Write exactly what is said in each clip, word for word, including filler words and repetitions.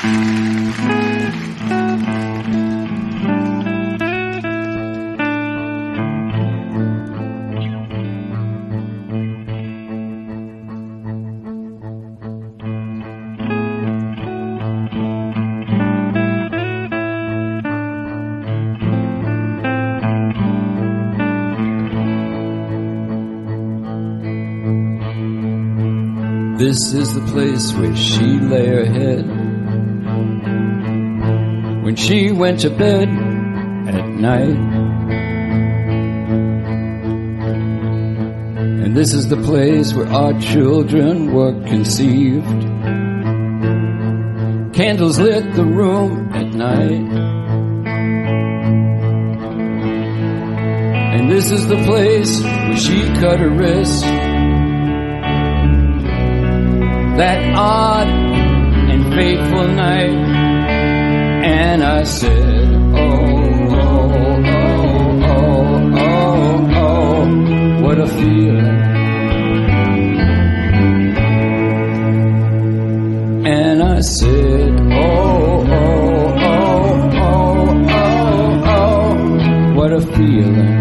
This is the place where she lay her head when she went to bed at night. And this is the place where our children were conceived. Candles lit the room at night. And this is the place where she cut her wrist that odd and fateful night. And I said, oh, oh, oh, oh, oh, oh, what a feeling. And I said, oh, oh, oh, oh, oh, oh, what a feeling.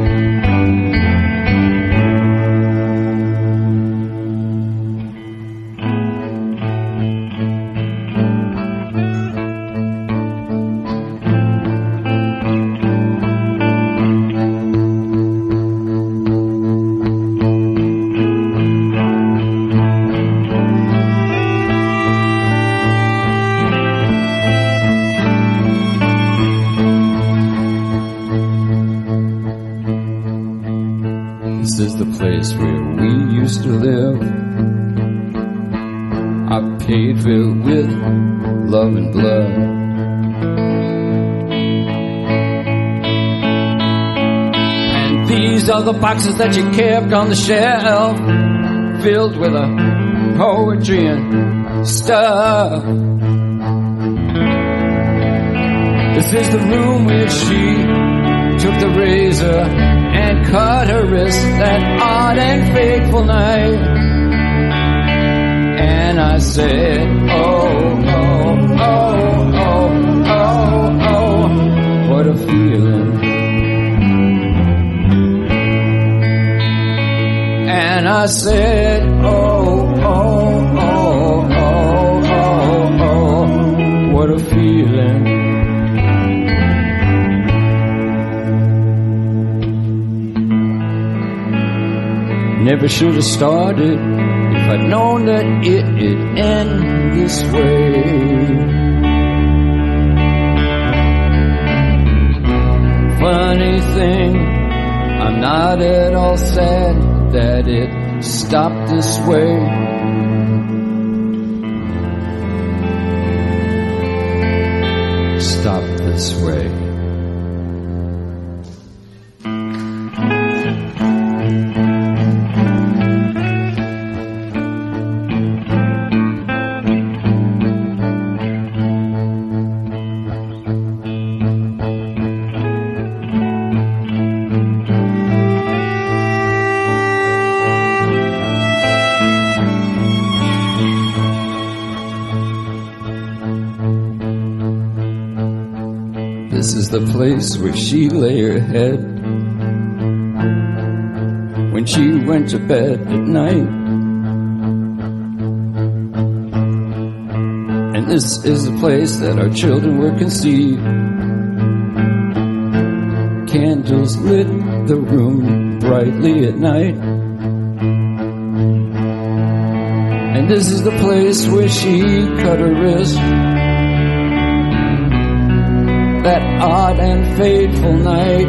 This is the place where we used to live. I paid for it with love and blood. And these are the boxes that you kept on the shelf, filled with a poetry and stuff. This is the room where she took the razor and cut her wrist that odd and fateful night. And I said, oh, oh, oh, oh, oh, oh, what a feeling. And I said, oh, oh, oh, oh, oh, oh, what a feeling. Never should have started if I'd known that it'd end this way. Funny thing, I'm not at all sad that it stopped this way. Stopped this way. This is the place where she lay her head when she went to bed at night. And this is the place that our children were conceived. Candles lit the room brightly at night. And this is the place where she cut her wrist that odd and fateful night.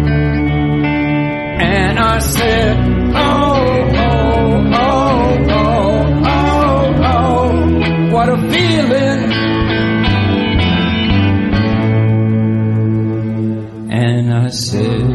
And I said, oh, oh, oh, oh, oh, oh, what a feeling. And I said,